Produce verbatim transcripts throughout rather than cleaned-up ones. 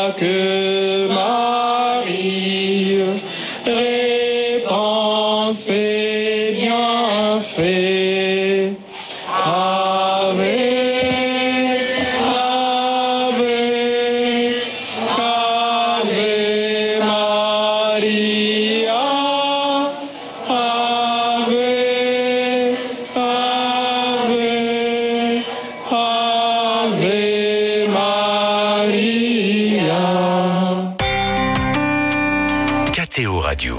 que Marie répand ses bienfaits. Ave, Ave, Ave Maria, Ave, Ave, Ave Maria. K T O Radio.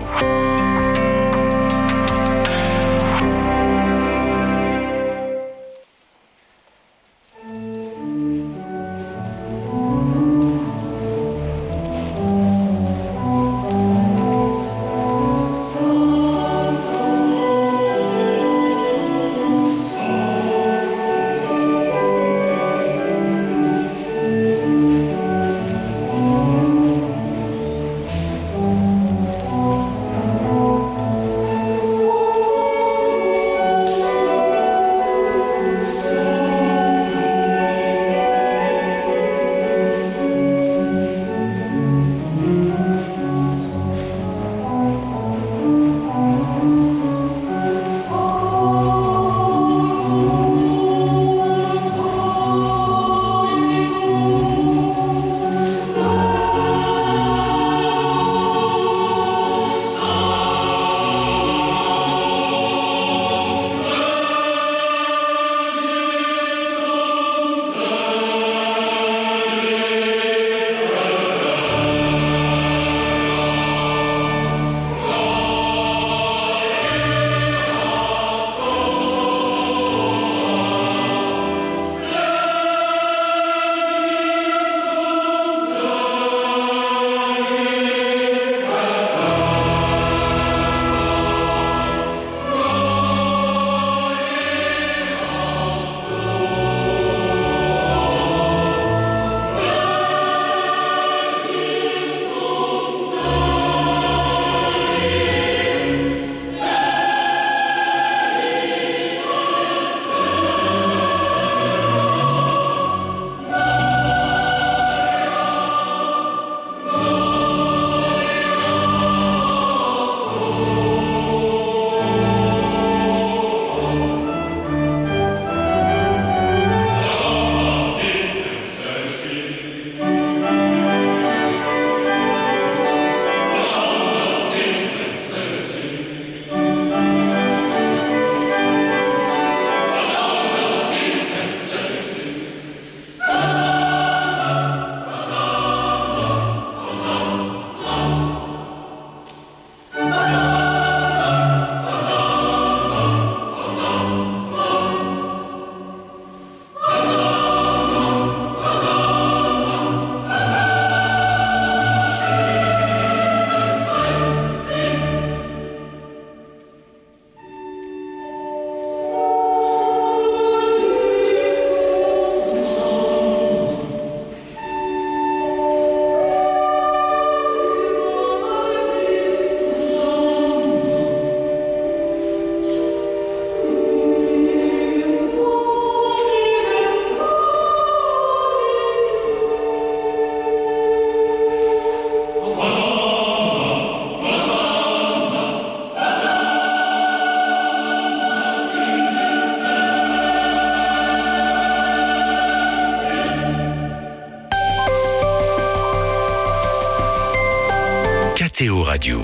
K T O Radio.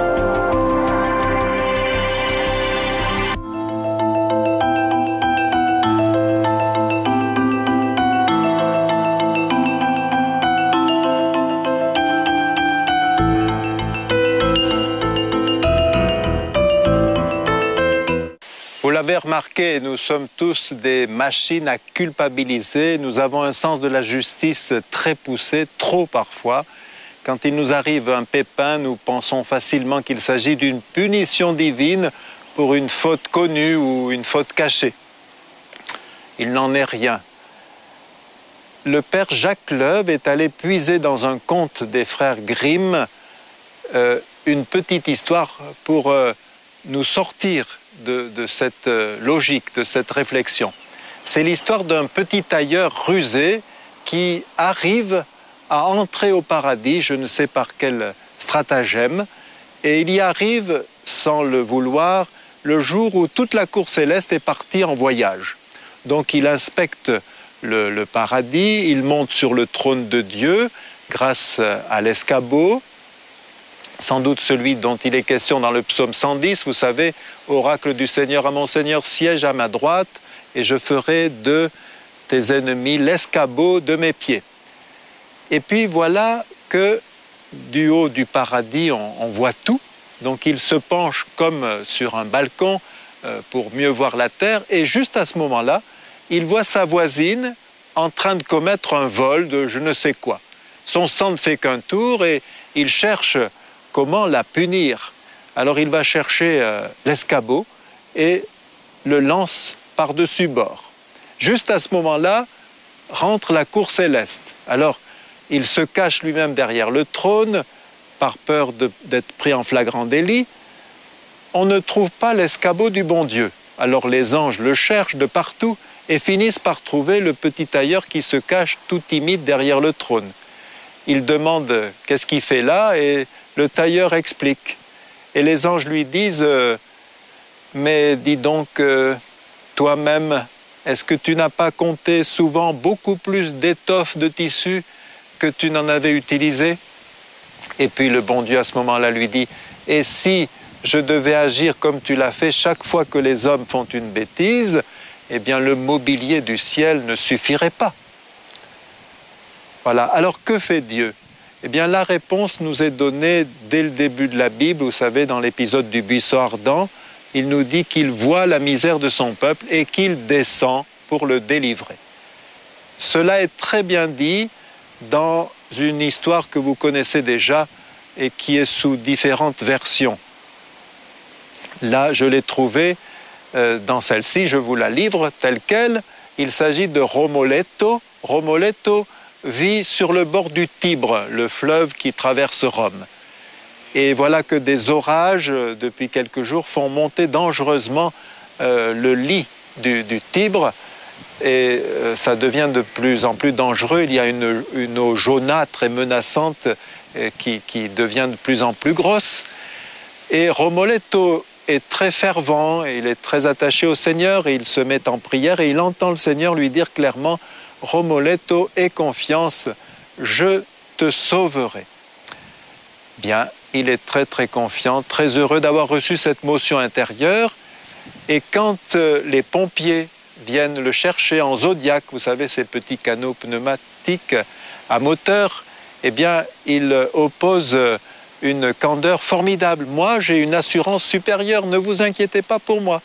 Vous l'avez remarqué, nous sommes tous des machines à culpabiliser. Nous avons un sens de la justice très poussé, trop parfois. Quand il nous arrive un pépin, nous pensons facilement qu'il s'agit d'une punition divine pour une faute connue ou une faute cachée. Il n'en est rien. Le père Jacques Leuve est allé puiser dans un conte des frères Grimm euh, une petite histoire pour euh, nous sortir de, de cette euh, logique, de cette réflexion. C'est l'histoire d'un petit tailleur rusé qui arrive à entrer au paradis, je ne sais par quel stratagème, et il y arrive, sans le vouloir, le jour où toute la cour céleste est partie en voyage. Donc il inspecte le, le paradis, il monte sur le trône de Dieu grâce à l'escabeau, sans doute celui dont il est question dans le psaume cent dix, vous savez, oracle du Seigneur à mon Seigneur, siège à ma droite, et je ferai de tes ennemis l'escabeau de mes pieds. Et puis voilà que du haut du paradis, on, on voit tout. Donc il se penche comme sur un balcon euh, pour mieux voir la terre. Et juste à ce moment-là, il voit sa voisine en train de commettre un vol de je ne sais quoi. Son sang ne fait qu'un tour et il cherche comment la punir. Alors il va chercher euh, l'escabeau et le lance par-dessus bord. Juste à ce moment-là, rentre la cour céleste. Alors, il se cache lui-même derrière le trône, par peur de, d'être pris en flagrant délit. On ne trouve pas l'escabeau du bon Dieu. Alors les anges le cherchent de partout et finissent par trouver le petit tailleur qui se cache tout timide derrière le trône. Il demande « Qu'est-ce qu'il fait là ?» et le tailleur explique. Et les anges lui disent euh, « Mais dis donc, euh, toi-même, est-ce que tu n'as pas compté souvent beaucoup plus d'étoffes de tissu que tu n'en avais utilisé ?» Et puis le bon Dieu à ce moment-là lui dit « Et si je devais agir comme tu l'as fait chaque fois que les hommes font une bêtise, eh bien le mobilier du ciel ne suffirait pas. » Voilà. Alors que fait Dieu ? Eh bien la réponse nous est donnée dès le début de la Bible, vous savez, dans l'épisode du buisson ardent. Il nous dit qu'il voit la misère de son peuple et qu'il descend pour le délivrer. Cela est très bien dit dans une histoire que vous connaissez déjà et qui est sous différentes versions. Là, je l'ai trouvée euh, dans celle-ci, je vous la livre telle quelle. Il s'agit de Romoletto. Romoletto vit sur le bord du Tibre, le fleuve qui traverse Rome. Et voilà que des orages, depuis quelques jours, font monter dangereusement euh, le lit du, du Tibre. Et euh, ça devient de plus en plus dangereux. Il y a une, une eau jaunâtre et menaçante euh, qui, qui devient de plus en plus grosse. Et Romoletto est très fervent, et il est très attaché au Seigneur, et il se met en prière, et il entend le Seigneur lui dire clairement « Romoletto, aie confiance, je te sauverai ». Bien, il est très très confiant, très heureux d'avoir reçu cette motion intérieure. Et quand euh, les pompiers viennent le chercher en Zodiac, vous savez, ces petits canots pneumatiques à moteur, eh bien, il oppose une candeur formidable. Moi, j'ai une assurance supérieure, ne vous inquiétez pas pour moi.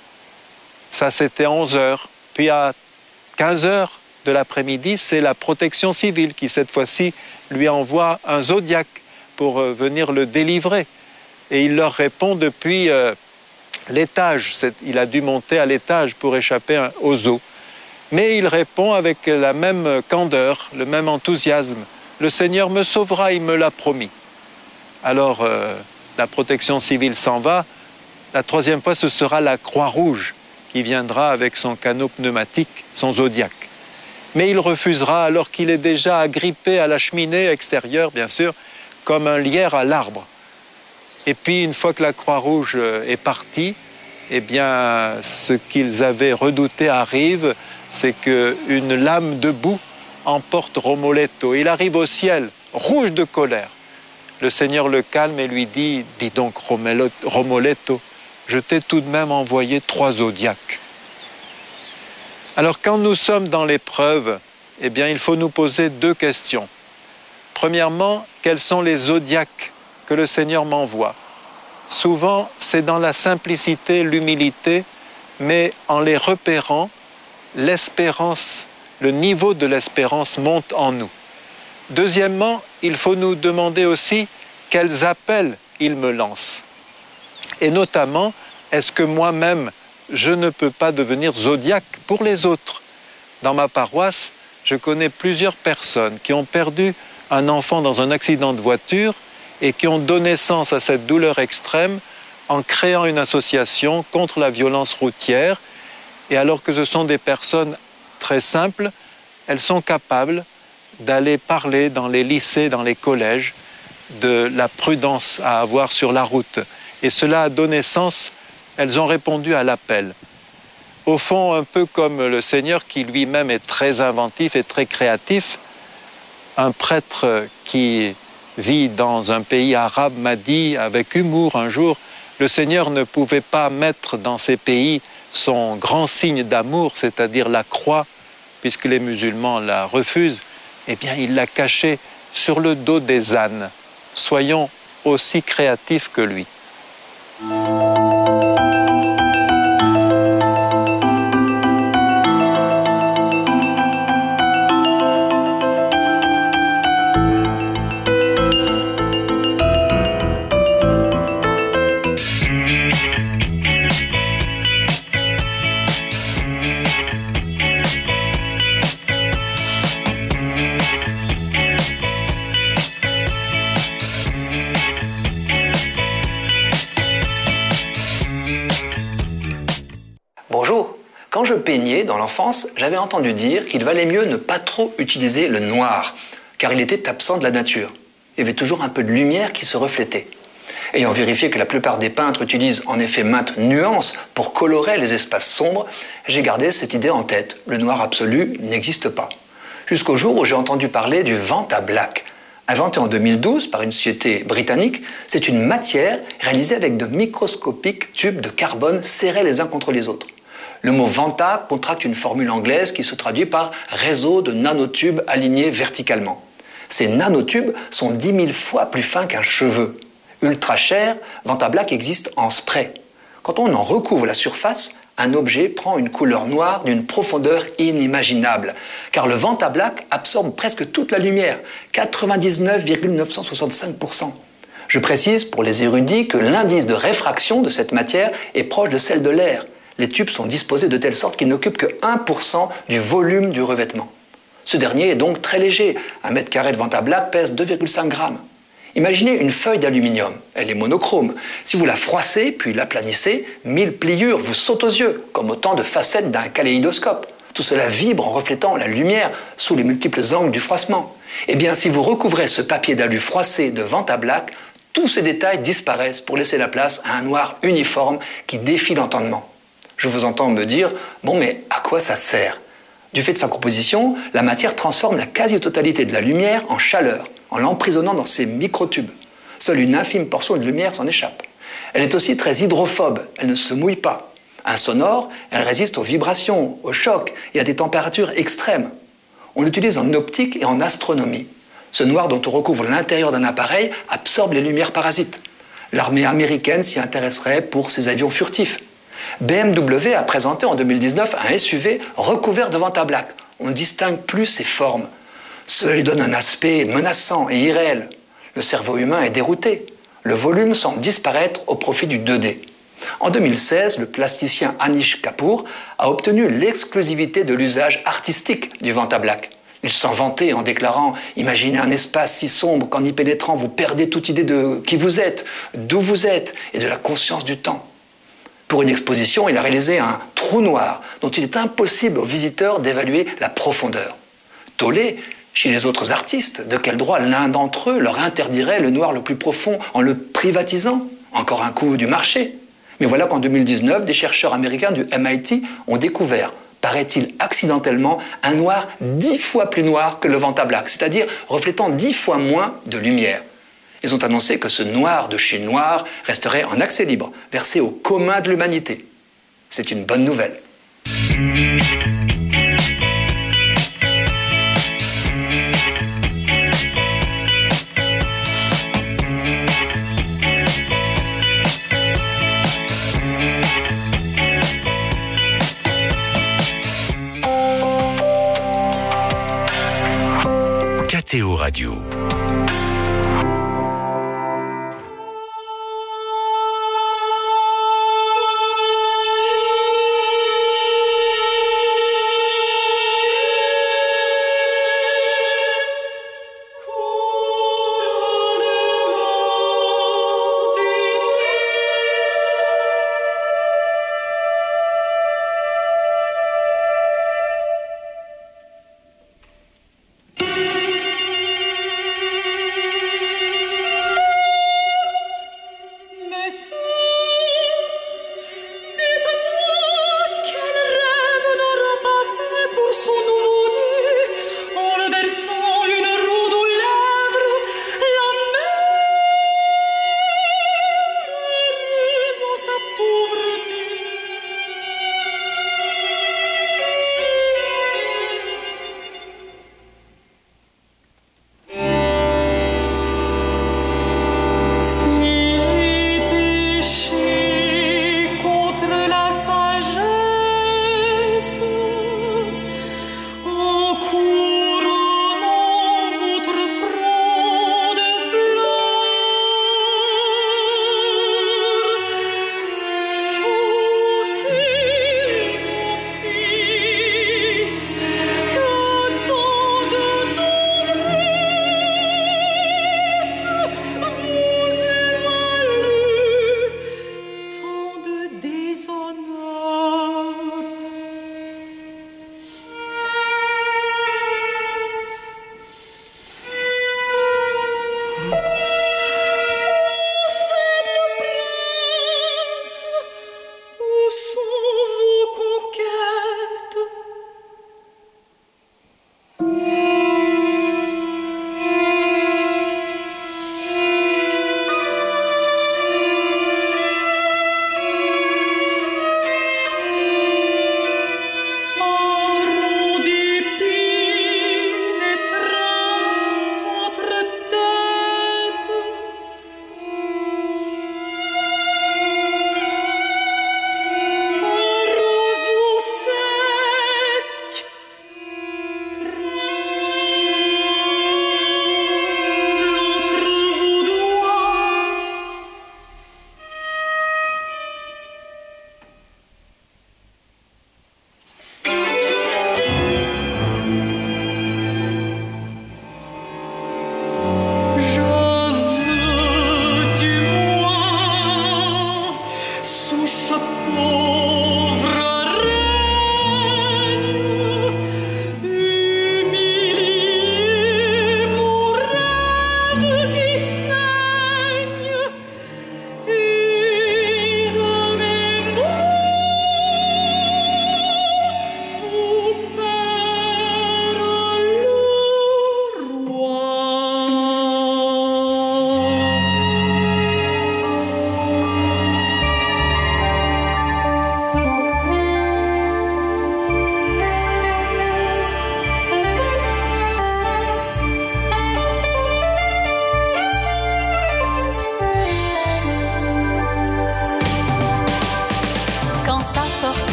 Ça, c'était à onze heures. Puis à quinze heures de l'après-midi, c'est la protection civile qui, cette fois-ci, lui envoie un Zodiac pour euh, venir le délivrer. Et il leur répond depuis euh, l'étage. Il a dû monter à l'étage pour échapper aux eaux. Mais il répond avec la même candeur, le même enthousiasme. Le Seigneur me sauvera, il me l'a promis. Alors, euh, la protection civile s'en va. La troisième fois, ce sera la Croix-Rouge qui viendra avec son canot pneumatique, son Zodiac. Mais il refusera alors qu'il est déjà agrippé à la cheminée extérieure, bien sûr, comme un lierre à l'arbre. Et puis, une fois que la Croix-Rouge est partie, eh bien, ce qu'ils avaient redouté arrive, c'est qu'une lame de boue emporte Romoletto. Il arrive au ciel, rouge de colère. Le Seigneur le calme et lui dit « Dis donc, Romoletto, je t'ai tout de même envoyé trois zodiacs. » Alors, quand nous sommes dans l'épreuve, eh bien, il faut nous poser deux questions. Premièrement, quels sont les zodiacs que le Seigneur m'envoie? Souvent, c'est dans la simplicité, l'humilité, mais en les repérant, l'espérance, le niveau de l'espérance monte en nous. Deuxièmement, il faut nous demander aussi quels appels il me lance. Et notamment, est-ce que moi-même, je ne peux pas devenir zodiaque pour les autres? Dans ma paroisse, je connais plusieurs personnes qui ont perdu un enfant dans un accident de voiture et qui ont donné naissance à cette douleur extrême en créant une association contre la violence routière. Et alors que ce sont des personnes très simples, elles sont capables d'aller parler dans les lycées, dans les collèges, de la prudence à avoir sur la route. Et cela a donné sens, elles ont répondu à l'appel. Au fond, un peu comme le Seigneur qui lui-même est très inventif et très créatif, un prêtre qui vit dans un pays arabe m'a dit avec humour un jour, le Seigneur ne pouvait pas mettre dans ces pays son grand signe d'amour, c'est-à-dire la croix, puisque les musulmans la refusent, eh bien il l'a caché sur le dos des ânes. Soyons aussi créatifs que lui. Bonjour. Quand je peignais dans l'enfance, j'avais entendu dire qu'il valait mieux ne pas trop utiliser le noir, car il était absent de la nature. Il y avait toujours un peu de lumière qui se reflétait. Ayant vérifié que la plupart des peintres utilisent en effet maintes nuances pour colorer les espaces sombres, j'ai gardé cette idée en tête. Le noir absolu n'existe pas. Jusqu'au jour où j'ai entendu parler du Vantablack. Inventé en deux mille douze par une société britannique, c'est une matière réalisée avec de microscopiques tubes de carbone serrés les uns contre les autres. Le mot Vanta contracte une formule anglaise qui se traduit par réseau de nanotubes alignés verticalement. Ces nanotubes sont dix mille fois plus fins qu'un cheveu. Ultra cher, Vantablack existe en spray. Quand on en recouvre la surface, un objet prend une couleur noire d'une profondeur inimaginable, car le Vantablack absorbe presque toute la lumière, quatre-vingt-dix-neuf virgule neuf cent soixante-cinq pour cent. Je précise pour les érudits que l'indice de réfraction de cette matière est proche de celle de l'air. Les tubes sont disposés de telle sorte qu'ils n'occupent que un pour cent du volume du revêtement. Ce dernier est donc très léger. Un mètre carré de Vantablack pèse deux virgule cinq grammes. Imaginez une feuille d'aluminium. Elle est monochrome. Si vous la froissez puis l'aplanissez, mille pliures vous sautent aux yeux, comme autant de facettes d'un kaléidoscope. Tout cela vibre en reflétant la lumière sous les multiples angles du froissement. Eh bien, si vous recouvrez ce papier d'alu froissé de Vantablack, tous ces détails disparaissent pour laisser la place à un noir uniforme qui défie l'entendement. Je vous entends me dire, bon mais à quoi ça sert ? Du fait de sa composition, la matière transforme la quasi-totalité de la lumière en chaleur, en l'emprisonnant dans ses microtubes. Seule une infime portion de lumière s'en échappe. Elle est aussi très hydrophobe, elle ne se mouille pas. Insonore, elle résiste aux vibrations, aux chocs et à des températures extrêmes. On l'utilise en optique et en astronomie. Ce noir dont on recouvre l'intérieur d'un appareil absorbe les lumières parasites. L'armée américaine s'y intéresserait pour ses avions furtifs. B M W a présenté en deux mille dix-neuf un S U V recouvert de Vantablack. On ne distingue plus ses formes. Cela lui donne un aspect menaçant et irréel. Le cerveau humain est dérouté. Le volume semble disparaître au profit du deux D. En deux mille seize, le plasticien Anish Kapoor a obtenu l'exclusivité de l'usage artistique du Vantablack. Il s'en vantait en déclarant « Imaginez un espace si sombre qu'en y pénétrant, vous perdez toute idée de qui vous êtes, d'où vous êtes et de la conscience du temps. » Pour une exposition, il a réalisé un trou noir dont il est impossible aux visiteurs d'évaluer la profondeur. Tollé, chez les autres artistes, de quel droit l'un d'entre eux leur interdirait le noir le plus profond en le privatisant ? Encore un coup du marché. Mais voilà qu'en deux mille dix-neuf, des chercheurs américains du M I T ont découvert, paraît-il accidentellement, un noir dix fois plus noir que le Vantablack, c'est-à-dire reflétant dix fois moins de lumière. Ils ont annoncé que ce noir de chez noir resterait en accès libre, versé au commun de l'humanité. C'est une bonne nouvelle. K T O Radio.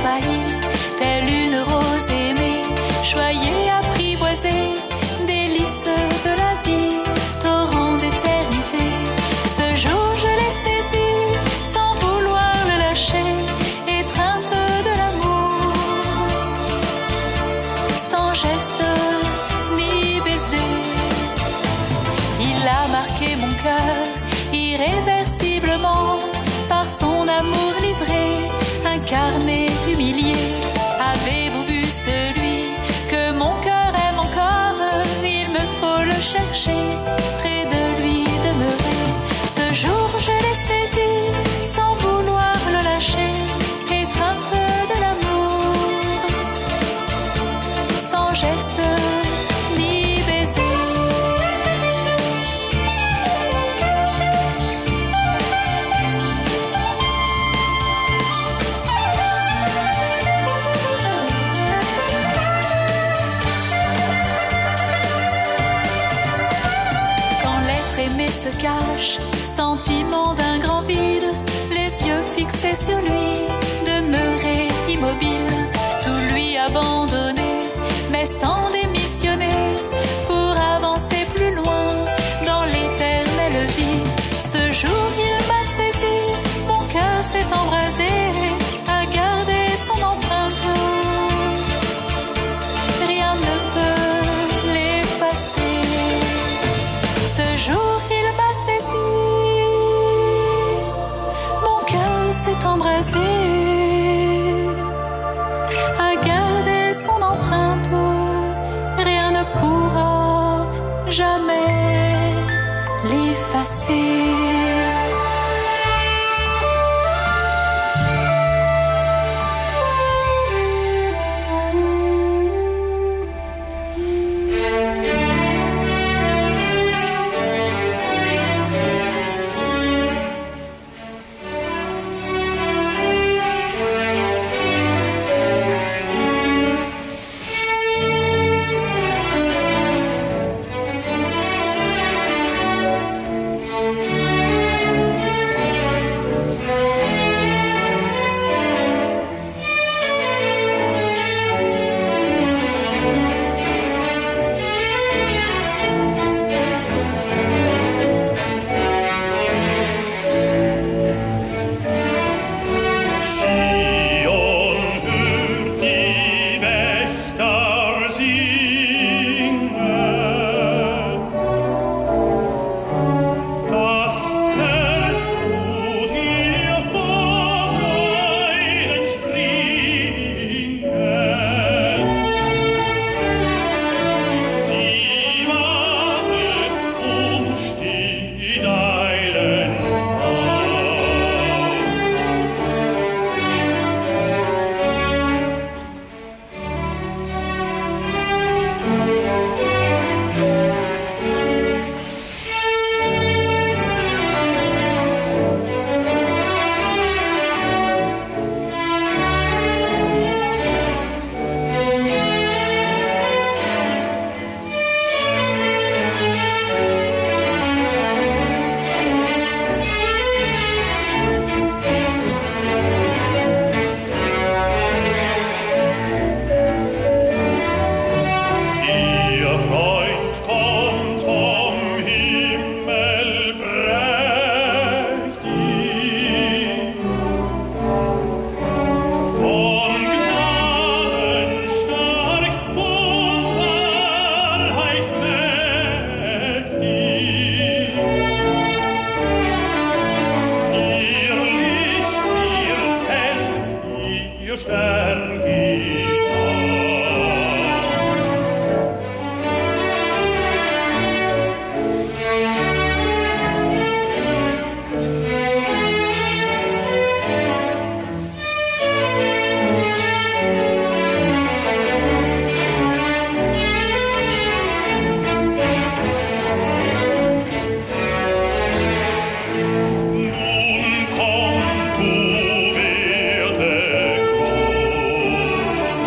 failli, telle une rose aimée, choyée, apprivoisée, délice de la vie, torrent d'éternité. Ce jour je l'ai saisi, sans vouloir le lâcher, étreinte de l'amour, sans geste ni baiser. Il a marqué mon cœur irréversiblement, par son amour livré, incarné, humilié. Avez-vous vu celui que mon cœur aime encore? Il me faut le chercher, près de lui demeurer. Ce jour je l'ai saisi, sans vouloir le lâcher, étreinte de l'amour, sans geste ni baiser. Aimé se cache, sentiment d'un grand vide, les yeux fixés sur lui, demeurer immobile, tout lui abandonné, mais sans démissionner, pour avancer plus loin dans l'éternelle vie. Ce jour il m'a saisi, mon cœur s'est embrasé, a gardé son empreinte, rien ne peut l'effacer. Ce jour il m'a saisi, mon cœur s'est embrasé, a gardé son empreinte, rien ne pourra jamais l'effacer. Nun komm du, werde groß.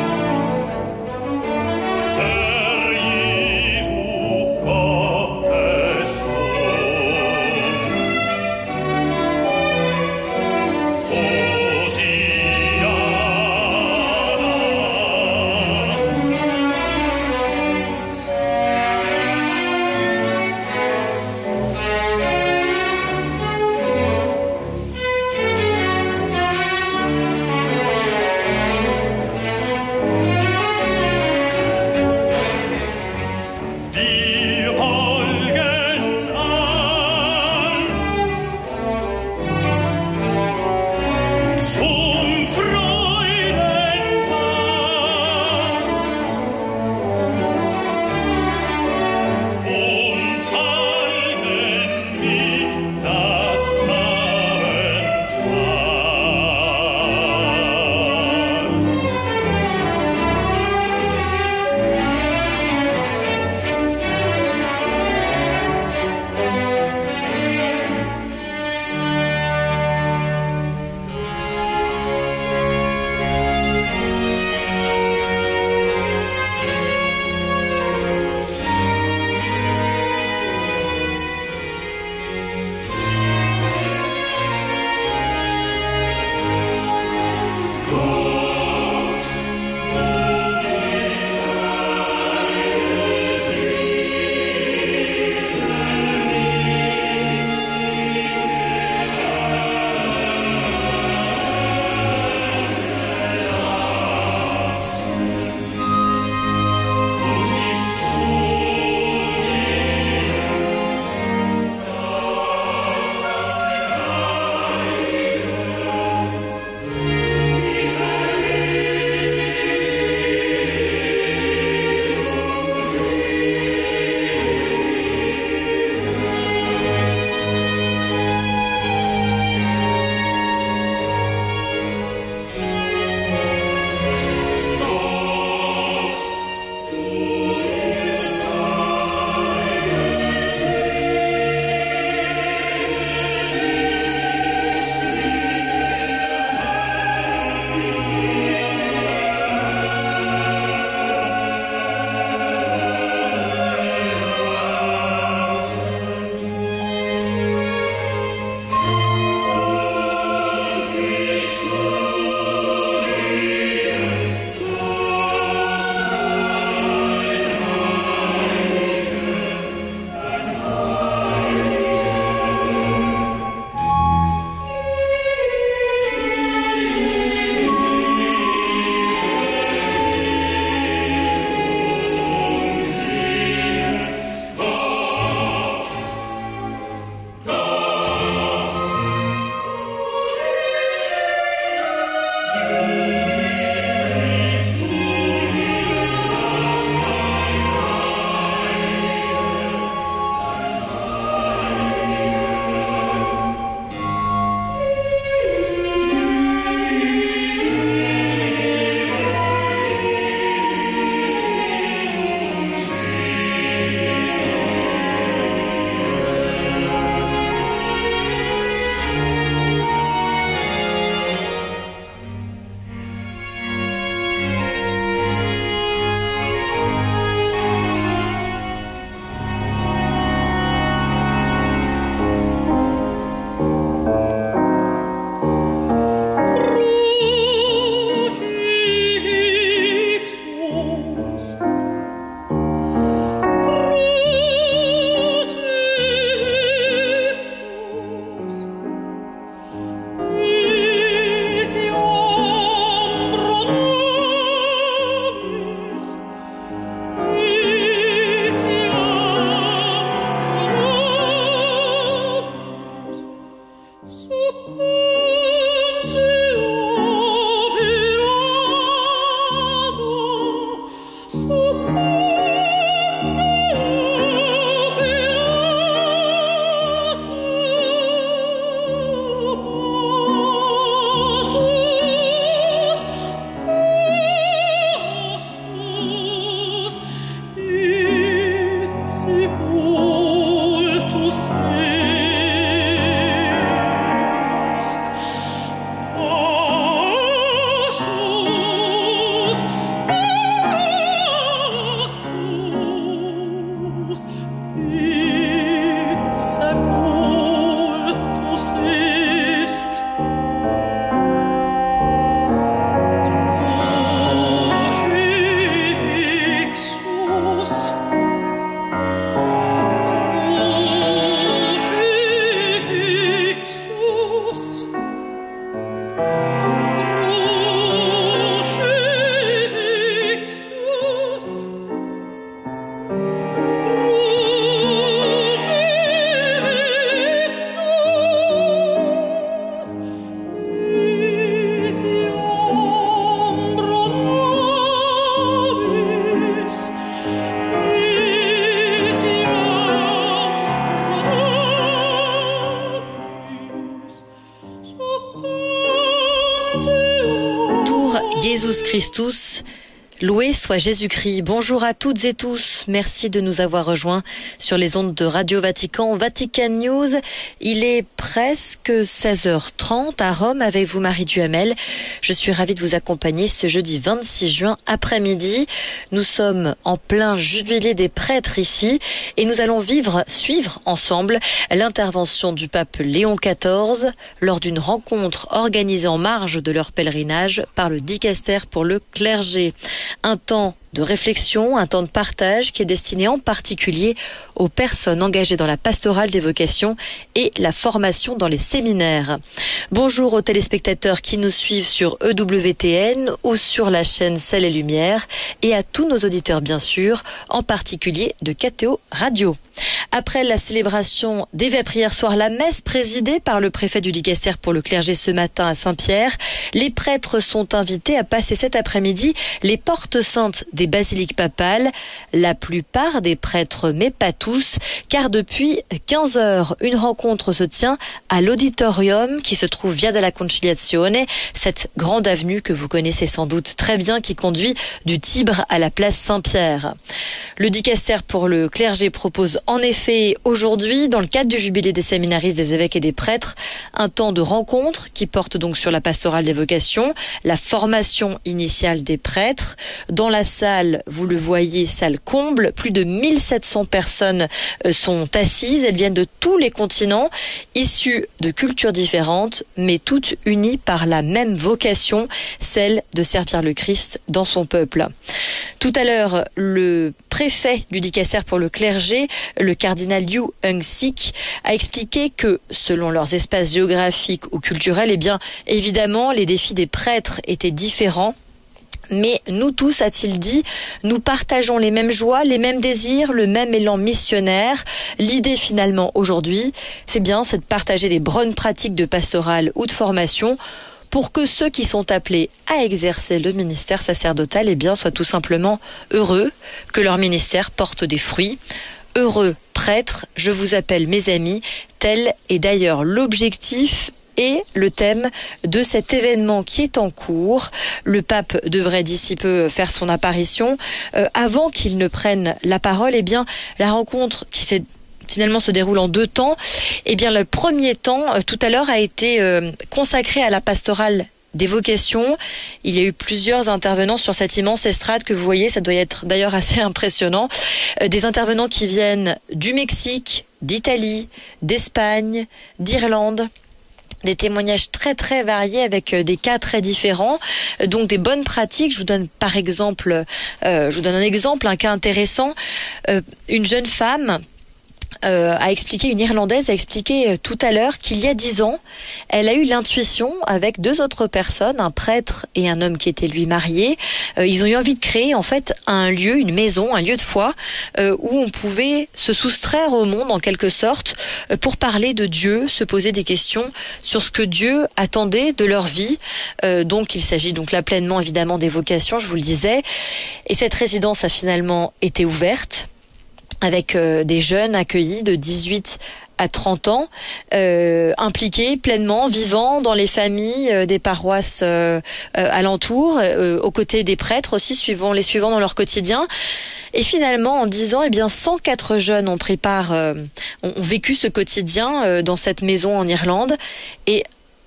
Christus. Loué soit Jésus-Christ. Bonjour à toutes et tous. Merci de nous avoir rejoints sur les ondes de Radio Vatican, Vatican News. Il est presque seize heures trente à Rome avec vous, Marie Duhamel. Je suis ravie de vous accompagner ce jeudi vingt-six juin après-midi. Nous sommes en plein jubilé des prêtres ici et nous allons vivre, suivre ensemble l'intervention du pape Léon quatorze lors d'une rencontre organisée en marge de leur pèlerinage par le dicaster pour le clergé. Un temps de réflexion, un temps de partage qui est destiné en particulier aux personnes engagées dans la pastorale des vocations et la formation dans les séminaires. Bonjour aux téléspectateurs qui nous suivent sur E W T N ou sur la chaîne Ciel et Lumière et à tous nos auditeurs bien sûr, en particulier de K T O Radio. Après la célébration des vêpres hier soir, la messe présidée par le préfet du dicaster pour le clergé ce matin à Saint-Pierre, les prêtres sont invités à passer cet après-midi les portes saintes des basiliques papales. La plupart des prêtres, mais pas tous, car depuis quinze heures, une rencontre se tient à l'auditorium qui se trouve via della Conciliazione, cette grande avenue que vous connaissez sans doute très bien qui conduit du Tibre à la place Saint-Pierre. Le dicaster pour le clergé propose en effet aujourd'hui, dans le cadre du jubilé des séminaristes, des évêques et des prêtres, un temps de rencontre qui porte donc sur la pastorale des vocations, la formation initiale des prêtres. Dans la salle, vous le voyez, salle comble, plus de mille sept cents personnes sont assises. Elles viennent de tous les continents, issues de cultures différentes, mais toutes unies par la même vocation, celle de servir le Christ dans son peuple. Tout à l'heure, le préfet du dicaster pour le clergé, le cardinal Liu Heng-sik, a expliqué que, selon leurs espaces géographiques ou culturels, eh bien, évidemment, les défis des prêtres étaient différents. Mais nous tous, a-t-il dit, nous partageons les mêmes joies, les mêmes désirs, le même élan missionnaire. L'idée finalement aujourd'hui, c'est bien, c'est de partager les bonnes pratiques de pastorale ou de formation pour que ceux qui sont appelés à exercer le ministère sacerdotal, eh bien, soient tout simplement heureux, que leur ministère porte des fruits. Heureux prêtres, je vous appelle mes amis, tel est d'ailleurs l'objectif et le thème de cet événement qui est en cours. Le pape devrait d'ici peu faire son apparition. Euh, avant qu'il ne prenne la parole, eh bien, la rencontre qui s'est finalement se déroule en deux temps. Eh bien, le premier temps, euh, tout à l'heure, a été euh, consacré à la pastorale des vocations. Il y a eu plusieurs intervenants sur cette immense estrade que vous voyez. Ça doit être d'ailleurs assez impressionnant. Euh, des intervenants qui viennent du Mexique, d'Italie, d'Espagne, d'Irlande. Des témoignages très très variés avec des cas très différents, donc des bonnes pratiques. Je vous donne par exemple, euh, je vous donne un exemple, un cas intéressant. Euh, une jeune femme Euh, a expliqué, une Irlandaise a expliqué euh, tout à l'heure qu'il y a dix ans, elle a eu l'intuition avec deux autres personnes, un prêtre et un homme qui était lui marié. Euh, ils ont eu envie de créer en fait un lieu, une maison, un lieu de foi euh, où on pouvait se soustraire au monde en quelque sorte euh, pour parler de Dieu, se poser des questions sur ce que Dieu attendait de leur vie. Euh, donc il s'agit donc là pleinement évidemment des vocations, je vous le disais. Et cette résidence a finalement été ouverte avec euh, des jeunes accueillis de dix-huit à trente ans, euh, impliqués pleinement, vivant dans les familles euh, des paroisses euh, euh, alentours, euh, aux côtés des prêtres aussi, suivant les suivants dans leur quotidien. Et finalement, en dix ans, eh bien, cent quatre jeunes ont pris part, euh, ont, ont vécu ce quotidien euh, dans cette maison en Irlande. Et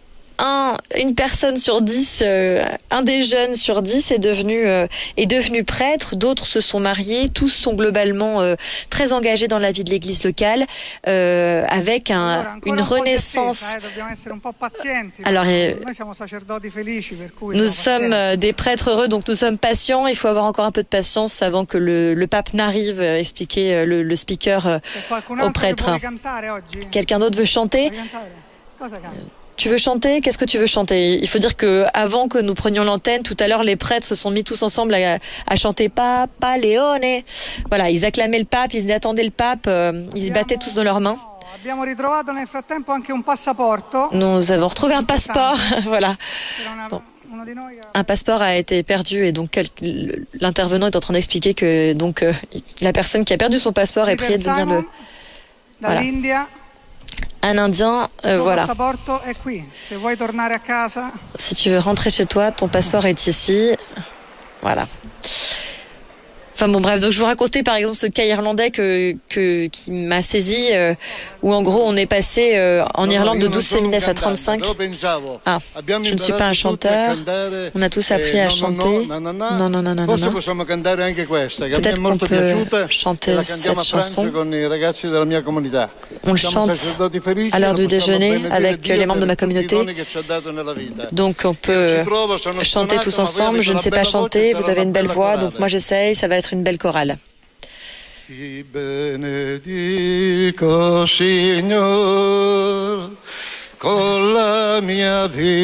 Un, une personne sur dix, euh, un des jeunes sur dix est devenu, euh, est devenu prêtre, d'autres se sont mariés, tous sont globalement euh, très engagés dans la vie de l'église locale, euh, avec un, une renaissance. Alors, euh, nous sommes euh, des prêtres heureux, donc nous sommes patients, il faut avoir encore un peu de patience avant que le, le pape n'arrive, euh, expliquer euh, le, le speaker euh, aux prêtres. Quelqu'un d'autre veut chanter ? Tu veux chanter ? Qu'est-ce que tu veux chanter ? Il faut dire que avant que nous prenions l'antenne, tout à l'heure, les prêtres se sont mis tous ensemble à, à chanter Papa Leone. Voilà, ils acclamaient le pape, ils attendaient le pape, euh, ils se battaient tous dans leurs mains. Nous avons retrouvé un passeport, voilà. Bon. Un passeport a été perdu et donc l'intervenant est en train d'expliquer que donc euh, la personne qui a perdu son passeport est priée de venir le. Voilà. Un Indien, euh, voilà. Si tu veux rentrer chez toi, ton passeport est ici. Voilà. Enfin bon bref, donc je vous racontais par exemple ce cas irlandais que, que, qui m'a saisi, euh, où en gros on est passé euh, en Irlande de douze séminaires à trente-cinq. Ah, je ne suis pas un chanteur, on a tous appris à chanter. Non, non, non, non, non, non. Peut-être qu'on peut chanter cette chanson. On chante à l'heure du déjeuner avec les membres de ma communauté. Donc on peut chanter tous ensemble. Je ne sais pas chanter, vous avez une belle voix, donc moi j'essaye, ça va être une belle chorale. Ti benedico, Signor, con la mia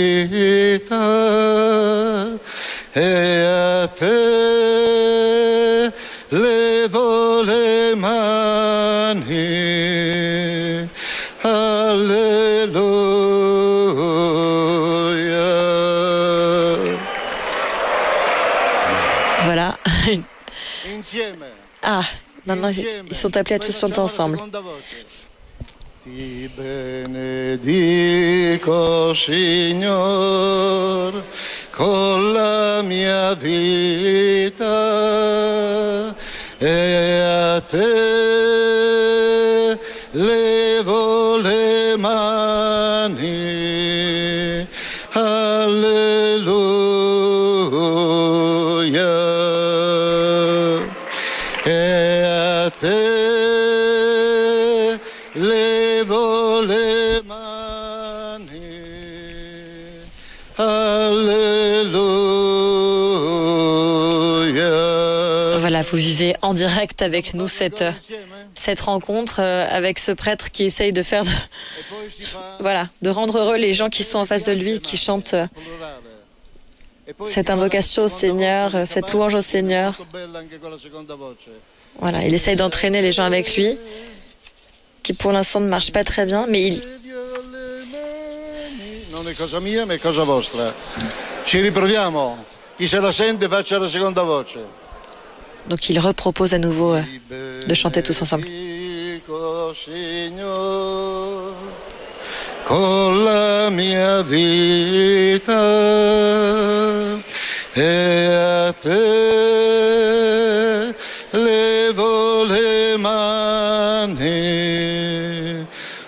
vita, e a te levo le mani. Alléluia. Voilà. Ah, maintenant ils sont appelés à tous chanter ensemble. Ti benedico, Signor, con la mia vita, e a te levo le mani. Alleluia. E a te levo le mani. Alleluia. Voilà, vous vivez en direct avec nous cette, cette rencontre euh, avec ce prêtre qui essaye de faire de, voilà, de rendre heureux les gens qui sont en face de lui, qui chantent euh, cette invocation au Seigneur, euh, cette louange au Seigneur. Voilà, il essaye d'entraîner les gens avec lui, qui pour l'instant ne marche pas très bien, mais il... Non è cosa mia, ma è cosa vostra. Ci riproviamo. Chi se la sente faccia la seconda voce. Donc il repropose à nouveau euh, de chanter tous ensemble. Signor, con la mia vita, e a te levo le mani.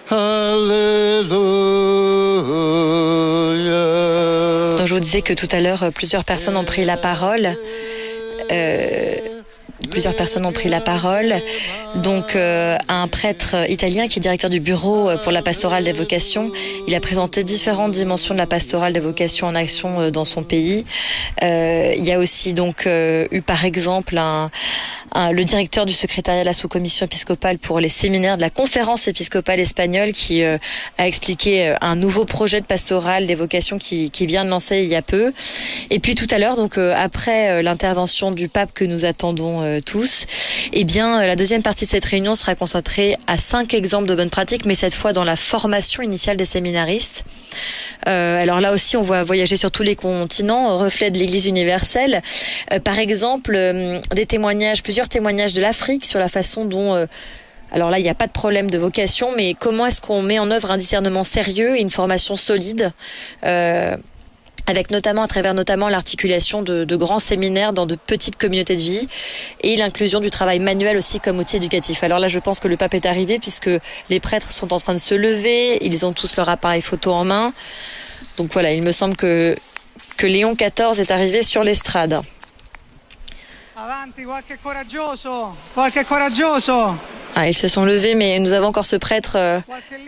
Alléluia. Donc je vous disais que tout à l'heure, plusieurs personnes ont pris la parole. Euh, plusieurs personnes ont pris la parole. Donc euh, un prêtre italien qui est directeur du bureau pour la pastorale des vocations, il a présenté différentes dimensions de la pastorale des vocations en action dans son pays. Euh, il y a aussi donc euh, eu par exemple un, un, le directeur du secrétariat de la sous-commission épiscopale pour les séminaires de la conférence épiscopale espagnole qui euh, a expliqué un nouveau projet de pastorale des vocations qui, qui vient de lancer il y a peu. Et puis tout à l'heure, donc euh, après euh, l'intervention du pape que nous attendons euh, tous, eh bien la deuxième partie de cette réunion sera concentrée à cinq exemples de bonnes pratiques, mais cette fois dans la formation initiale des séminaristes. Euh, alors là aussi, on voit voyager sur tous les continents, reflet de l'Église universelle. Euh, par exemple, euh, des témoignages, plusieurs témoignages de l'Afrique sur la façon dont... Euh, alors là, il n'y a pas de problème de vocation, mais comment est-ce qu'on met en œuvre un discernement sérieux et une formation solide euh, avec notamment, à travers notamment l'articulation de, de grands séminaires dans de petites communautés de vie et l'inclusion du travail manuel aussi comme outil éducatif. Alors là, je pense que le pape est arrivé puisque les prêtres sont en train de se lever, ils ont tous leur appareil photo en main. Donc voilà, il me semble que, que Léon quatorze est arrivé sur l'estrade. Avanti, qualche coraggioso, qualche coraggioso. Ah, ils se sont levés, mais nous avons encore ce prêtre... Euh,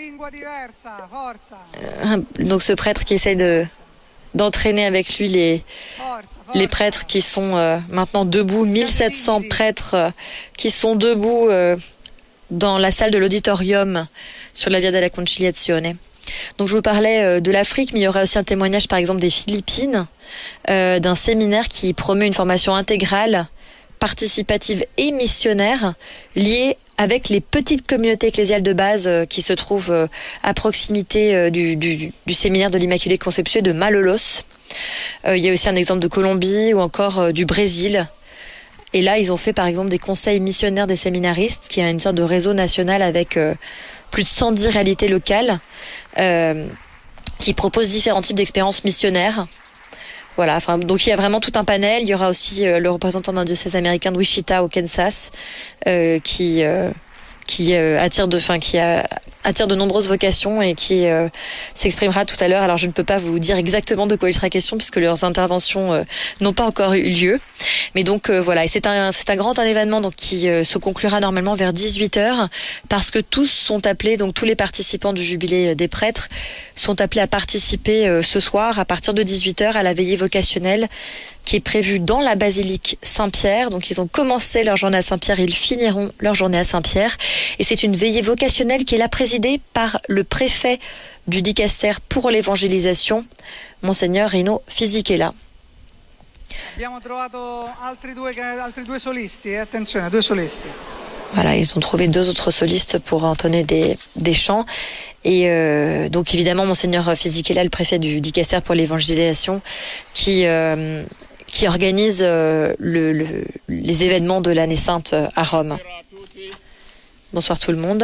euh, donc ce prêtre qui essaye de... d'entraîner avec lui les, les prêtres qui sont euh, maintenant debout, mille sept cents prêtres euh, qui sont debout euh, dans la salle de l'auditorium sur la Via della Conciliazione. Donc je vous parlais euh, de l'Afrique, mais il y aura aussi un témoignage par exemple des Philippines, euh, d'un séminaire qui promeut une formation intégrale, participative et missionnaire liée avec les petites communautés ecclésiales de base euh, qui se trouvent euh, à proximité euh, du, du, du séminaire de l'Immaculée Conception et de Malolos. Euh, il y a aussi un exemple de Colombie ou encore euh, du Brésil. Et là, ils ont fait par exemple des conseils missionnaires des séminaristes, qui est une sorte de réseau national avec euh, plus de cent dix réalités locales, euh, qui proposent différents types d'expériences missionnaires. Voilà, enfin, donc il y a vraiment tout un panel. Il y aura aussi euh, le représentant d'un diocèse américain de Wichita au Kansas euh, qui euh, qui euh, attire de, enfin qui a, attire de nombreuses vocations et qui euh, s'exprimera tout à l'heure. Alors je ne peux pas vous dire exactement de quoi il sera question puisque leurs interventions euh, n'ont pas encore eu lieu. Mais donc euh, voilà, et c'est un c'est un grand un événement donc qui euh, se conclura normalement vers dix-huit heures parce que tous sont appelés, donc tous les participants du jubilé des prêtres sont appelés à participer euh, ce soir à partir de dix-huit heures à la veillée vocationnelle qui est prévue dans la basilique Saint-Pierre. Donc ils ont commencé leur journée à Saint-Pierre et ils finiront leur journée à Saint-Pierre. Et c'est une veillée vocationnelle qui est là présidée par le préfet du dicaster pour l'évangélisation, Monseigneur Rino Fisichella. Abbiamo trovato altri due, altri due solisti, eh? Attenzione, due solisti. Voilà, ils ont trouvé deux autres solistes pour entonner des, des chants. Et euh, donc évidemment, Monseigneur Fisichella, le préfet du dicaster pour l'évangélisation, qui, euh, qui organise euh, le, le, les événements de l'année sainte à Rome. Bonsoir tout le monde.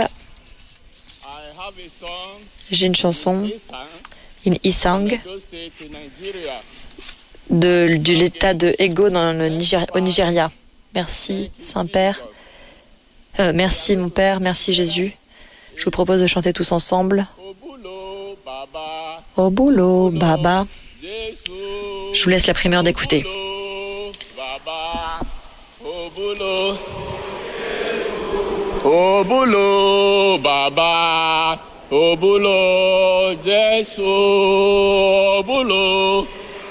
J'ai une chanson, in Isang, de, de l'état de Ego dans le Niger, au Nigeria. Merci Saint-Père. Euh, merci mon Père, merci Jésus. Je vous propose de chanter tous ensemble. Au boulot, Baba. Je vous laisse la primeur d'écouter. Au boulot, Baba. Au boulot, Jésus. Au boulot.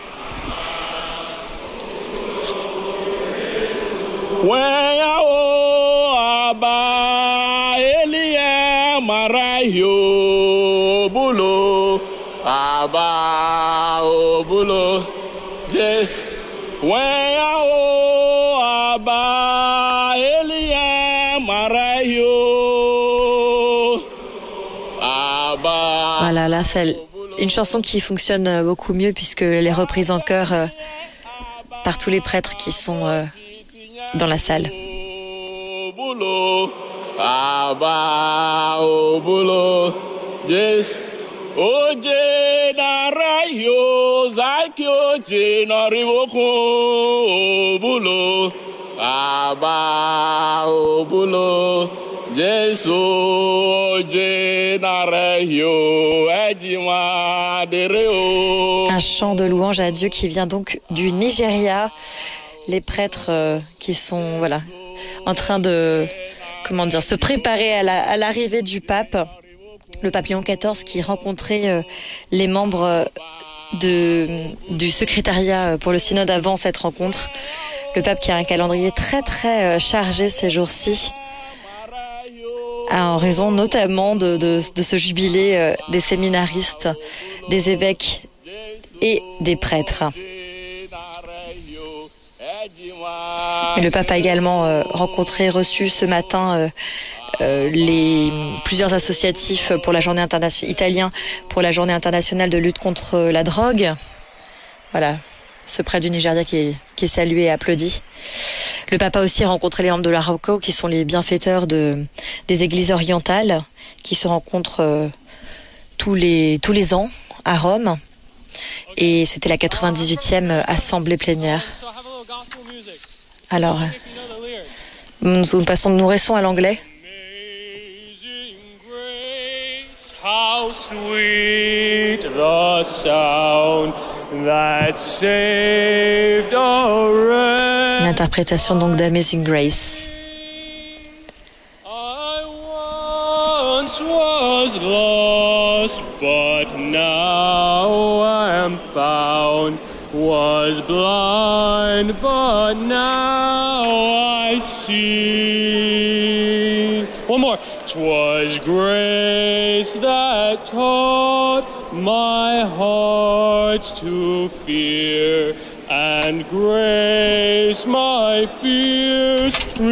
Yo bulo aba o bulo yes when o aba elia marayo aba. Voilà, là c'est une chanson qui fonctionne beaucoup mieux puisqu'elle est reprise en chœur euh, par tous les prêtres qui sont euh, dans la salle. Aba obulo yes oje na rayo zaki oje na rivoko obulo aba obulo yes oje na rayo ejima dereo. Un chant de louange à Dieu qui vient donc du Nigeria. Les prêtres euh, qui sont voilà en train de comment dire, se préparer à, la, à l'arrivée du pape, le pape Léon quatorze qui rencontrait euh, les membres de, du secrétariat pour le synode avant cette rencontre. Le pape qui a un calendrier très très chargé ces jours-ci, en raison notamment de, de, de ce jubilé euh, des séminaristes, des évêques et des prêtres. Et le pape a également euh, rencontré, reçu ce matin euh, euh, les plusieurs associatifs pour la journée internationale italien pour la journée internationale de lutte contre la drogue. Voilà, ce prêtre du Nigeria qui est, qui est salué et applaudi. Le pape a aussi rencontré les membres de la ROCO qui sont les bienfaiteurs de, des églises orientales qui se rencontrent euh, tous les tous les ans à Rome. Et c'était la quatre-vingt-dix-huitième assemblée plénière. Alors, nous, nous passons, nous restons à l'anglais. How sweet the sound that saved a wretch. L'interprétation donc d'Amazing Grace. I once was lost, but now I am found. Was blind, but now I see. One more. 'Twas grace that taught my heart to fear, and grace my fears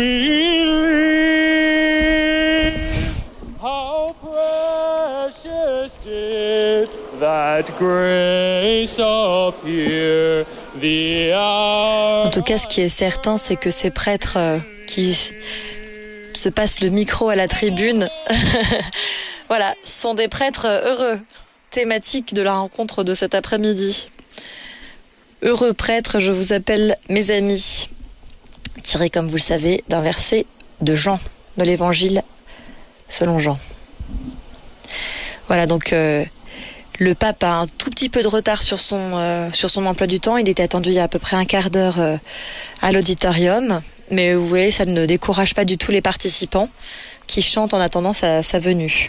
relieved. How precious did that grace appear. The hour. En tout cas, ce qui est certain, c'est que ces prêtres euh, qui se passent le micro à la tribune, voilà, sont des prêtres heureux, thématiques de la rencontre de cet après-midi. Heureux prêtre, je vous appelle mes amis. Tiré, comme vous le savez, d'un verset de Jean, de l'évangile selon Jean. Voilà, donc euh, le pape a un tout petit peu de retard sur son, euh, sur son emploi du temps. Il était attendu il y a à peu près un quart d'heure euh, à l'auditorium. Mais vous voyez, ça ne décourage pas du tout les participants qui chantent en attendant sa, sa venue.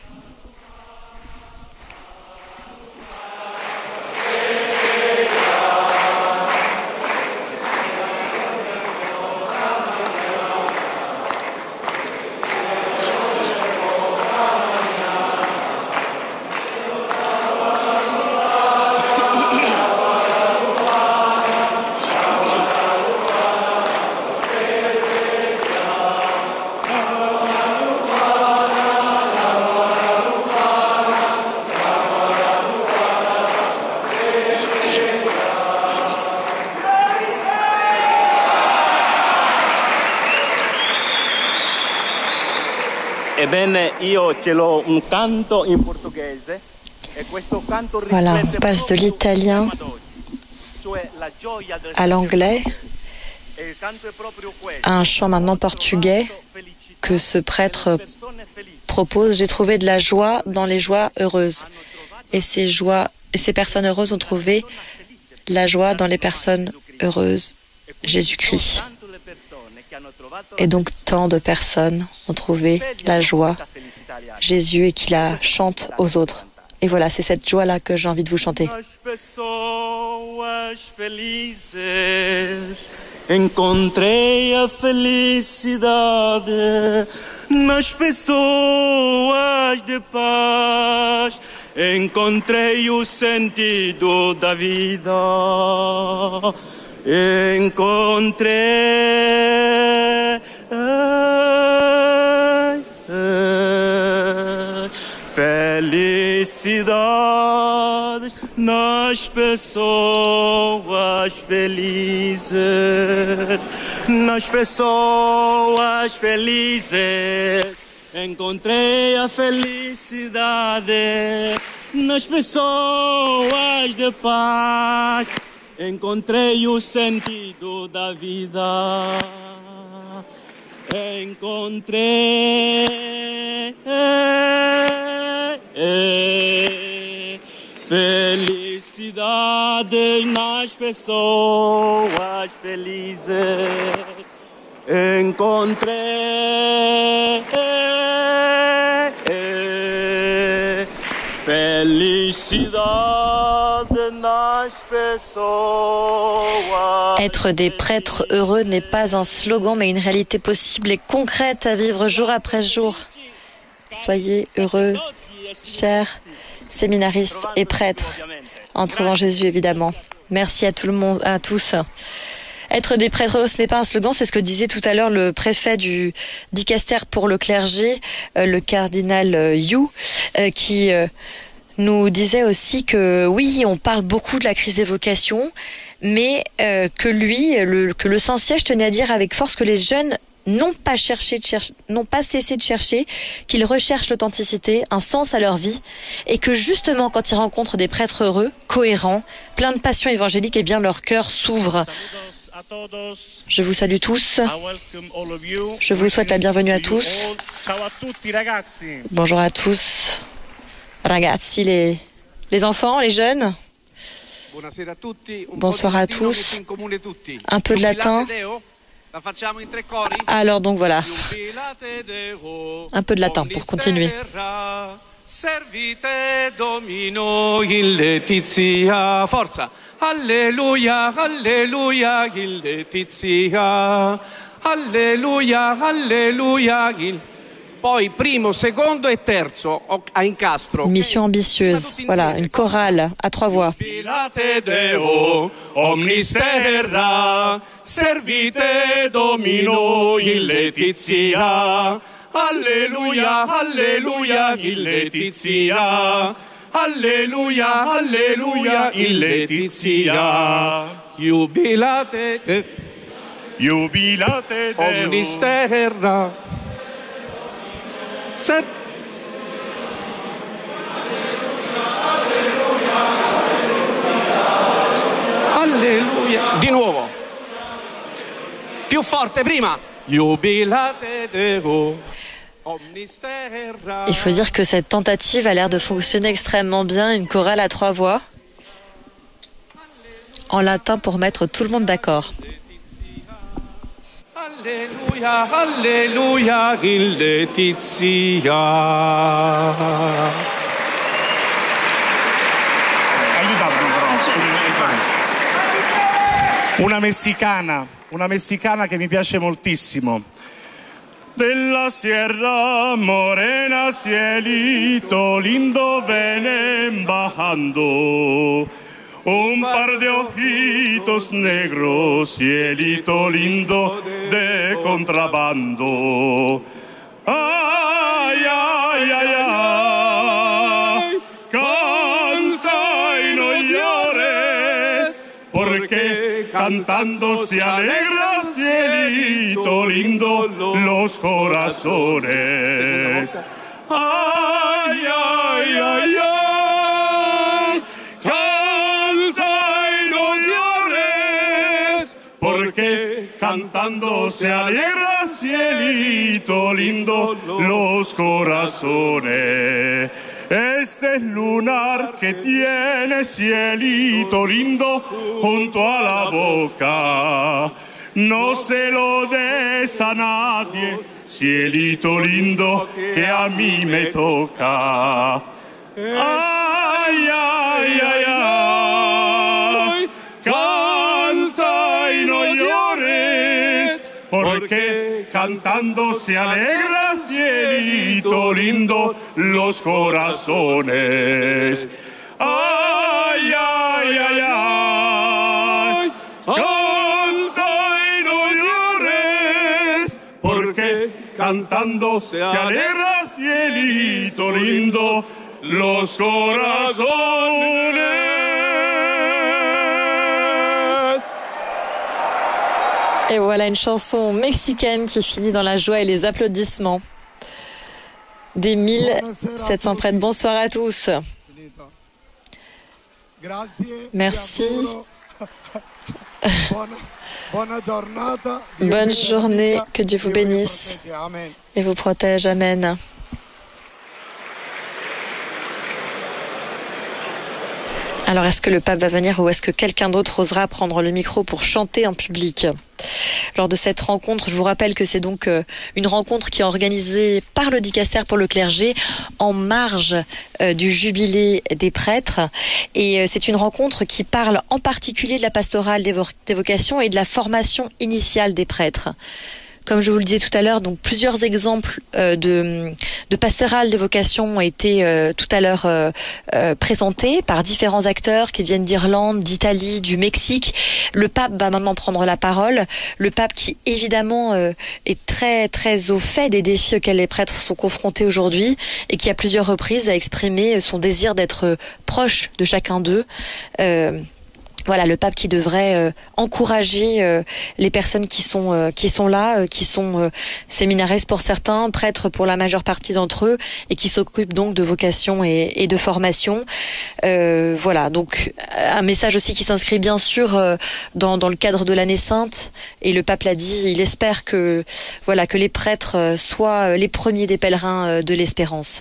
Voilà, on passe de l'italien à l'anglais, à un chant maintenant portugais que ce prêtre propose. J'ai trouvé de la joie dans les joies heureuses. Et ces joies, et ces personnes heureuses ont trouvé la joie dans les personnes heureuses, Jésus-Christ. Et donc tant de personnes ont trouvé la joie, Jésus, et qui la chantent aux autres. Et voilà, c'est cette joie-là que j'ai envie de vous chanter. Encontrei a felicidade nas pessoas de paz. Encontrei o sentido da vida. Encontrei felicidade nas pessoas felizes, nas pessoas felizes. Encontrei a felicidade nas pessoas de paz. Encontrei o sentido da vida. Encontrei felicidade nas pessoas felizes. Encontrei felicidade nas pessoas. Être des prêtres heureux n'est pas un slogan, mais une réalité possible et concrète à vivre jour après jour. Soyez heureux, chers séminaristes et prêtres, en trouvant Jésus évidemment. Merci à tout le monde, à tous. Être des prêtres heureux, ce n'est pas un slogan, c'est ce que disait tout à l'heure le préfet du dicaster pour le clergé, euh, le cardinal euh, Yu, euh, qui euh, nous disait aussi que oui, on parle beaucoup de la crise des vocations, mais euh, que lui, le, que le Saint-Siège tenait à dire avec force que les jeunes n'ont pas cherché de chercher, n'ont pas cessé de chercher, qu'ils recherchent l'authenticité, un sens à leur vie, et que justement, quand ils rencontrent des prêtres heureux, cohérents, pleins de passion évangélique, eh bien leur cœur s'ouvre. Je vous salue tous. Je vous souhaite la bienvenue à tous. Bonjour à tous. Ragazzi, les, les enfants, les jeunes. Bonsoir à tous. Un peu de latin. Alors donc voilà, un peu de latin pour continuer. Servite Domino in letizia, forza, alleluia, alleluia, in letizia, alleluia, alleluia, in... Poi primo, secondo e terzo a incastro. Mission ambitieuse, voilà, une chorale à trois voix. Deo, omnis terra, servite Domino in letizia, alleluia, alleluia, in letizia, alleluia, alleluia, in letizia, jubilate, jubilate Deo, omnis terra. Ser- alleluia, Alleluia. Di nuovo. Più forte prima. Jubilate Deo. Il faut dire que cette tentative a l'air de fonctionner extrêmement bien, une chorale à trois voix, en latin pour mettre tout le monde d'accord. Alléluia, alléluia, il Letizia. Una messicana, una messicana che mi piace moltissimo. Della Sierra Morena cielito lindo ven bajando, un par de ojitos negros, cielito lindo de contrabando. Ay, ay, ay, ay, canta y no llores, porque cantando se alegra, cielito lindo, los corazones. Ay, ay, ay, ay, canta y no llores, porque cantando se alegra, cielito lindo, los corazones. Este lunar que tiene, cielito lindo, junto a la boca, no se lo des a nadie, cielito lindo, que a mí me toca. Ay, ay, ay, ay, canta y no llores, porque cantando se alegra, cielito lindo, los corazones. Ay, ay, ay, ay, canta y no llores, porque cantando se alegra, cielito lindo, los corazones. Et voilà une chanson mexicaine qui finit dans la joie et les applaudissements des mille sept cents prêtres. Bonsoir à tous. Merci. Bonne journée, que Dieu vous bénisse et vous protège. Amen. Alors, est-ce que le pape va venir ou est-ce que quelqu'un d'autre osera prendre le micro pour chanter en public ? Lors de cette rencontre, je vous rappelle que c'est donc une rencontre qui est organisée par le Dicastère pour le clergé en marge du jubilé des prêtres. Et c'est une rencontre qui parle en particulier de la pastorale des vocations et de la formation initiale des prêtres. Comme je vous le disais tout à l'heure, donc plusieurs exemples euh, de, de pastorales des vocations ont été euh, tout à l'heure euh, euh, présentés par différents acteurs qui viennent d'Irlande, d'Italie, du Mexique. Le pape va maintenant prendre la parole. Le pape qui évidemment euh, est très très au fait des défis auxquels les prêtres sont confrontés aujourd'hui et qui à plusieurs reprises a exprimé son désir d'être proche de chacun d'eux. Euh, Voilà, le pape qui devrait euh, encourager euh, les personnes qui sont euh, qui sont là, euh, qui sont euh, séminaristes pour certains, prêtres pour la majeure partie d'entre eux, et qui s'occupent donc de vocation et, et de formation. Euh, voilà, donc un message aussi qui s'inscrit bien sûr euh, dans dans le cadre de l'année sainte. Et le pape l'a dit, il espère que voilà que les prêtres soient les premiers des pèlerins de l'espérance.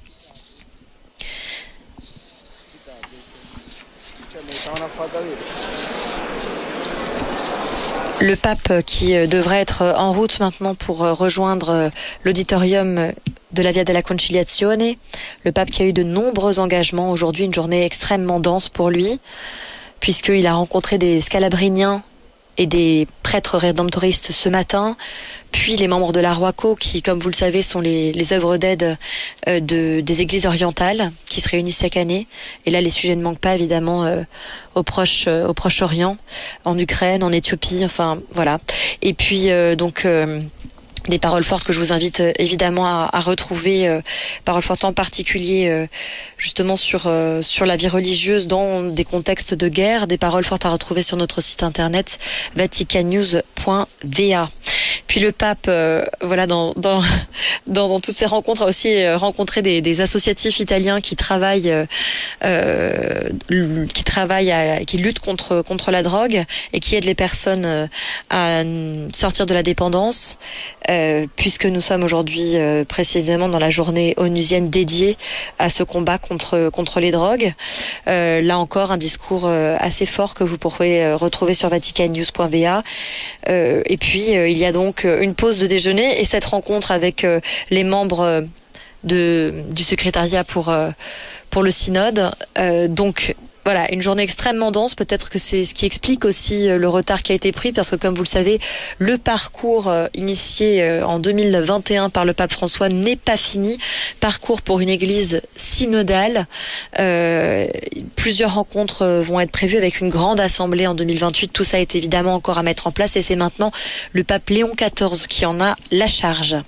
Le pape qui devrait être en route maintenant pour rejoindre l'auditorium de la Via della Conciliazione. Le pape qui a eu de nombreux engagements. Aujourd'hui, une journée extrêmement dense pour lui, puisqu'il a rencontré des scalabriniens et des prêtres rédemptoristes ce matin, puis les membres de la Roaco qui, comme vous le savez, sont les, les œuvres d'aide euh, de, des églises orientales qui se réunissent chaque année. Et là, les sujets ne manquent pas, évidemment, euh, au Proche, euh, au Proche-Orient, en Ukraine, en Éthiopie, enfin, voilà. Et puis, euh, donc... Euh, des paroles fortes que je vous invite euh, évidemment à, à retrouver, euh, paroles fortes en particulier euh, justement sur euh, sur la vie religieuse dans des contextes de guerre, des paroles fortes à retrouver sur notre site internet vatican news point v a. Puis le pape, euh, voilà, dans, dans dans, dans toutes ces rencontres, a aussi rencontré des, des associatifs italiens qui travaillent, euh, qui travaillent, à, qui luttent contre contre la drogue et qui aident les personnes à sortir de la dépendance, euh, puisque nous sommes aujourd'hui euh, précisément dans la journée onusienne dédiée à ce combat contre contre les drogues. Euh, là encore, un discours euh, assez fort que vous pourrez euh, retrouver sur vatican news point v a. Euh, et puis euh, il y a donc une pause de déjeuner et cette rencontre avec euh, les membres euh, de du secrétariat pour euh, pour le synode. Euh, donc voilà, une journée extrêmement dense. Peut-être que c'est ce qui explique aussi le retard qui a été pris, parce que comme vous le savez, le parcours initié en deux mille vingt et un par le pape François n'est pas fini. Parcours pour une église synodale. Euh, plusieurs rencontres vont être prévues avec une grande assemblée en deux mille vingt-huit. Tout ça est évidemment encore à mettre en place et c'est maintenant le pape Léon quatorze qui en a la charge.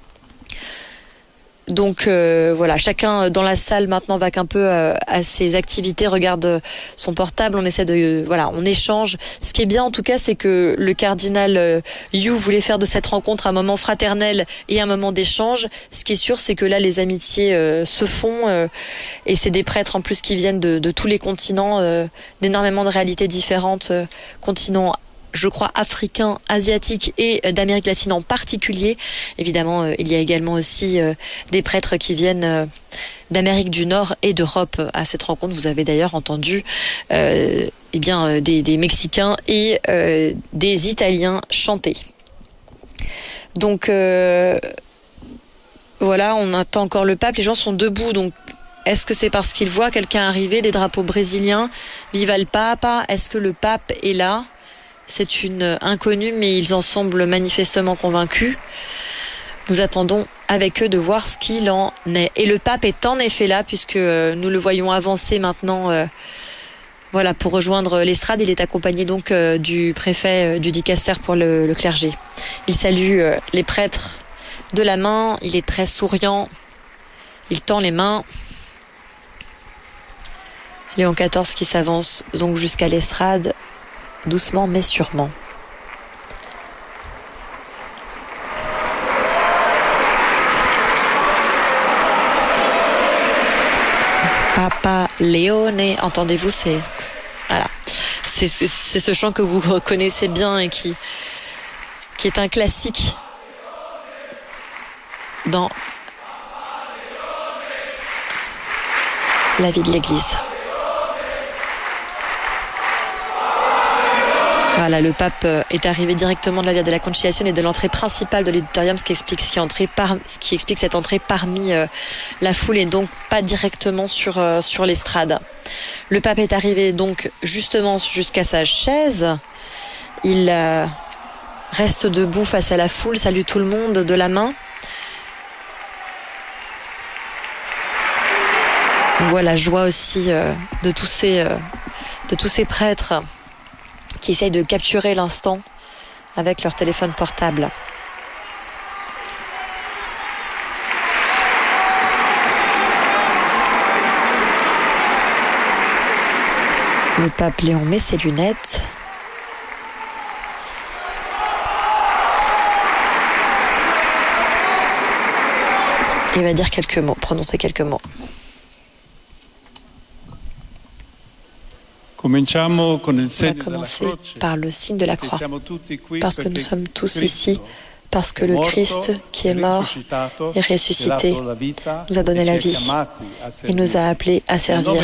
Donc euh, voilà, chacun dans la salle maintenant vaque un peu euh, à ses activités, regarde son portable, on essaie de euh, voilà, on échange. Ce qui est bien en tout cas, c'est que le cardinal euh, Yu voulait faire de cette rencontre un moment fraternel et un moment d'échange. Ce qui est sûr, c'est que là les amitiés euh, se font euh, et c'est des prêtres en plus qui viennent de, de tous les continents, euh, d'énormément de réalités différentes, euh, continents je crois africain, asiatique et d'Amérique latine en particulier. Évidemment, euh, il y a également aussi euh, des prêtres qui viennent euh, d'Amérique du Nord et d'Europe à cette rencontre. Vous avez d'ailleurs entendu euh, eh bien, euh, des, des Mexicains et euh, des Italiens chanter. Donc euh, voilà, on attend encore le pape. Les gens sont debout, donc est-ce que c'est parce qu'ils voient quelqu'un arriver, des drapeaux brésiliens, Viva le Papa? Est-ce que le pape est là? C'est une inconnue, mais ils en semblent manifestement convaincus. Nous attendons avec eux de voir ce qu'il en est. Et le pape est en effet là, puisque nous le voyons avancer maintenant euh, voilà, pour rejoindre l'estrade. Il est accompagné donc euh, du préfet euh, du dicaster pour le, le clergé. Il salue euh, les prêtres de la main. Il est très souriant. Il tend les mains. Léon quatorze qui s'avance donc jusqu'à l'estrade. Doucement mais sûrement. Papa Leone, entendez-vous, c'est voilà, c'est, c'est, c'est ce chant que vous connaissez bien et qui qui est un classique dans la vie de l'Église. Voilà, le pape est arrivé directement de la Via della Conciliazione et de l'entrée principale de l'auditorium, ce qui explique, ce qui entrée par, ce qui explique cette entrée parmi euh, la foule et donc pas directement sur, euh, sur l'estrade. Le pape est arrivé donc justement jusqu'à sa chaise. Il euh, reste debout face à la foule, salue tout le monde de la main. On voit la joie aussi euh, de tous ces, euh, de tous ces prêtres qui essayent de capturer l'instant avec leur téléphone portable. Le pape Léon met ses lunettes. Il va dire quelques mots, prononcer quelques mots. On va commencer par le signe de la croix, parce que nous sommes tous ici, parce que le Christ qui est mort et ressuscité nous a donné la vie et nous a appelés à servir.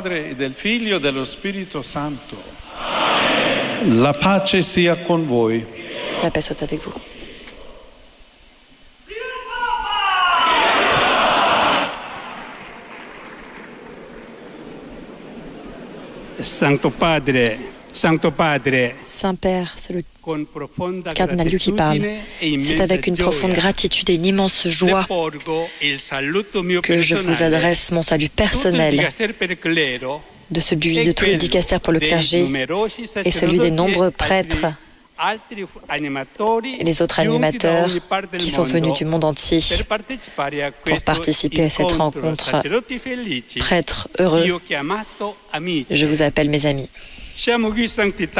La pace sia con voi. La paix soit avec vous. Sancto Padre, Sancto Padre. Saint-Père, c'est le cardinal Yu qui parle. C'est avec une profonde gratitude et une immense joie que je vous adresse mon salut personnel de celui de tout le dicaster pour le clergé et celui des nombreux prêtres et les autres animateurs qui sont venus du monde entier pour participer à cette rencontre. Prêtres heureux, je vous appelle mes amis.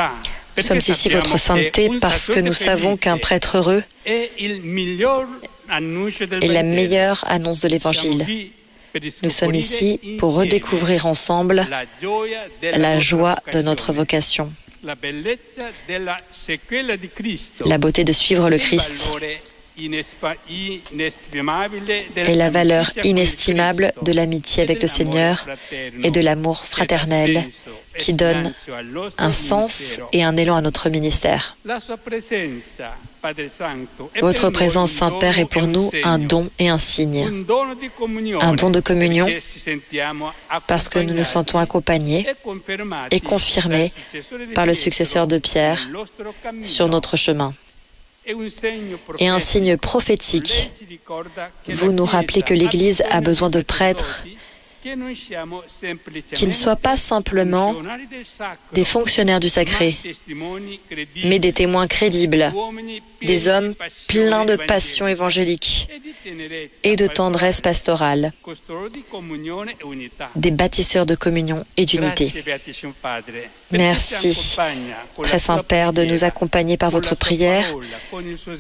Nous sommes ici votre sainteté parce que nous savons qu'un prêtre heureux est la meilleure annonce de l'Évangile. Nous sommes ici pour redécouvrir ensemble la joie de notre vocation, la beauté de suivre le Christ et la valeur inestimable de l'amitié avec le Seigneur et de l'amour fraternel qui donne un sens et un élan à notre ministère. Votre présence, Saint-Père, est pour nous un don et un signe. Un don de communion parce que nous nous sentons accompagnés et confirmés par le successeur de Pierre sur notre chemin. Et un signe prophétique, vous nous rappelez que l'Église a besoin de prêtres qui ne soient pas simplement des fonctionnaires du sacré, mais des témoins crédibles, des hommes pleins de passion évangélique et de tendresse pastorale, des bâtisseurs de communion et d'unité. Merci, Très Saint-Père, de nous accompagner par votre prière,